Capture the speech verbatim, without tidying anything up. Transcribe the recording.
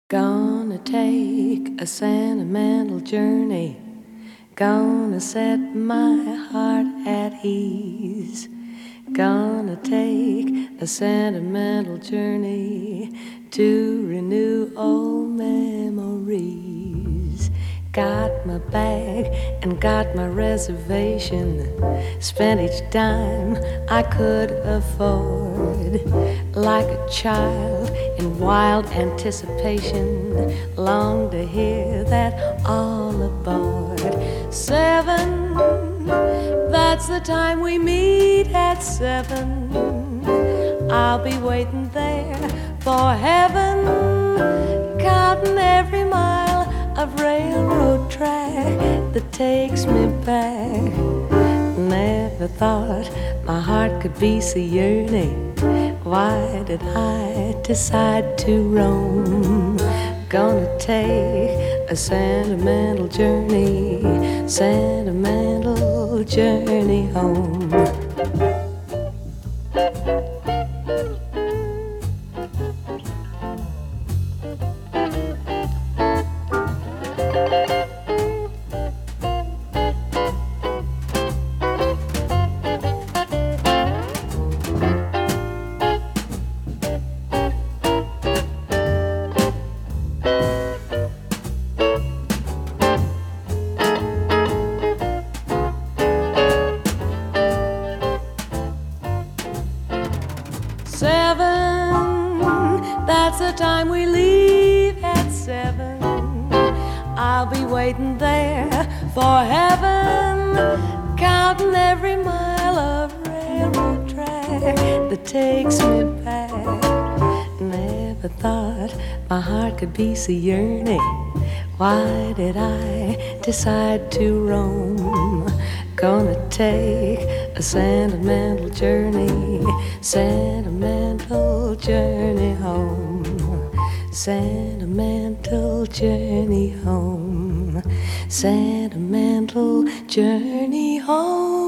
Gonna take a sentimental journey. Gonna set my heart at ease. Gonna take a sentimental journey to renew old memories. Got my bag and got my reservation. Spent each dime I could afford. Like a child in wild anticipation, long to hear that all aboard. Seven, that's the time we meet at seven. I'll be waiting there for heaven, counting every mile of railroad track that takes me back. Never thought my heart could be so yearning. Why did I decide to roam? Gonna take a sentimental journey, sentimental journey home. Seven, that's the time we leave at seven. I'll be waiting there for heaven, counting every mile of railroad track that takes me back. Never thought my heart could be so yearning. Why did I decide to roam? Gonna take a sentimental journey, sentimental journey home, sentimental journey home, sentimental journey home.